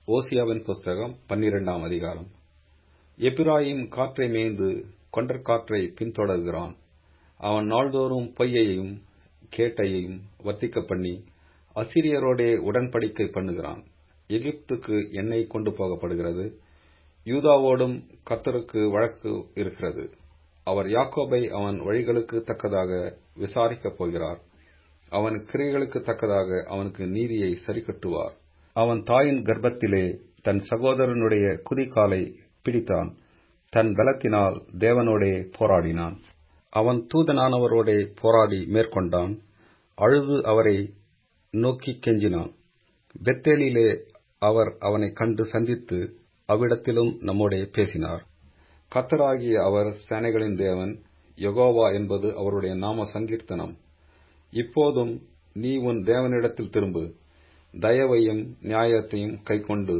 ஓசியாவின் புஸ்தகம் 12ஆம் அதிகாரம். எப்பிராயீம் காற்றை மேய்ந்து கொண்டற்காற்றை பின்தொடர்கிறான். அவன் நாள்தோறும் பொய்யையும் கேட்டையையும் வர்த்திக்க பண்ணி அசீரியரோடே உடன்படிக்கை பண்ணுகிறான். எகிப்துக்கு எண்ணெய் கொண்டு போகப்படுகிறது. யூதாவோடும் கர்த்தருக்கு வழக்கு இருக்கிறது. அவர் யாக்கோபை அவன் வழிகளுக்கு தக்கதாக விசாரிக்கப் போகிறார். அவன் கிரியைகளுக்கு தக்கதாக அவனுக்கு நீதியை சரிக்கட்டுவார். அவன் தாயின் கர்ப்பத்திலே தன் சகோதரனுடைய குதிகாலை பிடித்தான். தன் பலத்தினால் தேவனோடே போராடினான். அவன் தூதனானவரோடே போராடி மேற்கொண்டான். அழுது அவரை நோக்கி கெஞ்சினான். பெத்தேலிலே அவர் அவனை கண்டு சந்தித்து அவ்விடத்திலும் நம்மோடே பேசினார். கர்த்தராகிய அவர் சேனைகளின் தேவன், யெகோவா என்பது அவருடைய நாம சங்கீர்த்தனம். இப்போதும் நீ உன் தேவனிடத்தில் திரும்பு, தயவையும் நியாயத்தையும் கைக்கொண்டு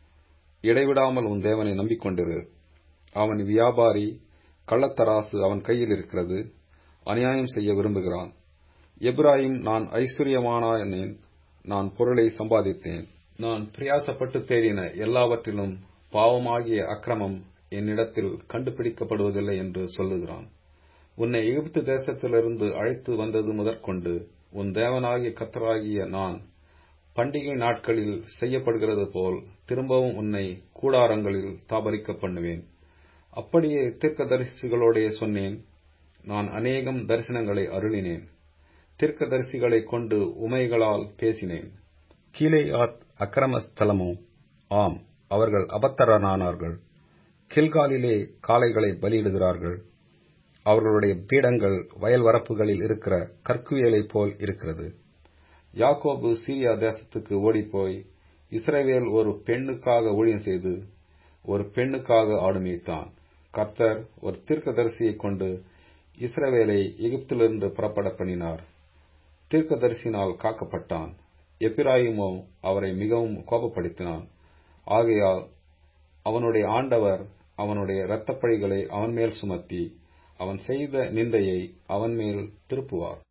இடைவிடாமல் உன் தேவனை நம்பிக்கொண்டிரு. அவன் வியாபாரி, கள்ளத்தராசு அவன் கையில் இருக்கிறது, அநியாயம் செய்ய விரும்புகிறான். எப்பிராயீம், நான் ஐஸ்வர்யமானேன், நான் பொருளை சம்பாதித்தேன், நான் பிரயாசப்பட்டு தேடின எல்லாவற்றிலும் பாவமாகிய அக்கிரமம் என்னிடத்தில் கண்டுபிடிக்கப்படுவதில்லை என்று சொல்லுகிறான். உன்னை எகிப்து தேசத்திலிருந்து அழைத்து வந்தது முதற்கொண்டு உன் தேவனாகிய கர்த்தராகிய நான் பண்டிகை நாட்களில் செய்யப்படுகிறது போல் திரும்பவும் உன்னை கூடாரங்களில் தாபரிக்க பண்ணுவேன். அப்படியே தீர்க்கதரிசிகளோடே சொன்னேன். நான் அநேகம் தரிசனங்களை அருளினேன். தீர்க்கதரிசிகளை கொண்டு உமைகளால் பேசினேன். கீலேயாத் அக்கிரம ஸ்தலமோ? ஆம், அவர்கள் அபத்தரனானார்கள். கில்காலிலே காளைகளை பலியிடுகிறார்கள். அவர்களுடைய பீடங்கள் வயல் வரப்புகளில் இருக்கிற கற்குவியலைப் போல் இருக்கிறது. யாக்கோபு சீரியா தேசத்துக்கு ஓடிப்போய் இஸ்ரவேல் ஒரு பெண்ணுக்காக ஊழியம் செய்து ஒரு பெண்ணுக்காக ஆடு மேய்த்தான். கர்த்தர் ஒரு தீர்க்கதரிசியைக் கொண்டு இஸ்ரவேலை எகிப்திலிருந்து புறப்பட பண்ணினார். தீர்க்கதரிசியினால் காக்கப்பட்டான். எப்பிராயீமோ அவரை மிகவும் கோபப்படுத்தினான். ஆகையால் அவனுடைய ஆண்டவர் அவனுடைய இரத்தப்பழிகளை அவன் மேல் சுமத்தி அவன் செய்த நிந்தையை அவன் மேல் திருப்புவார்.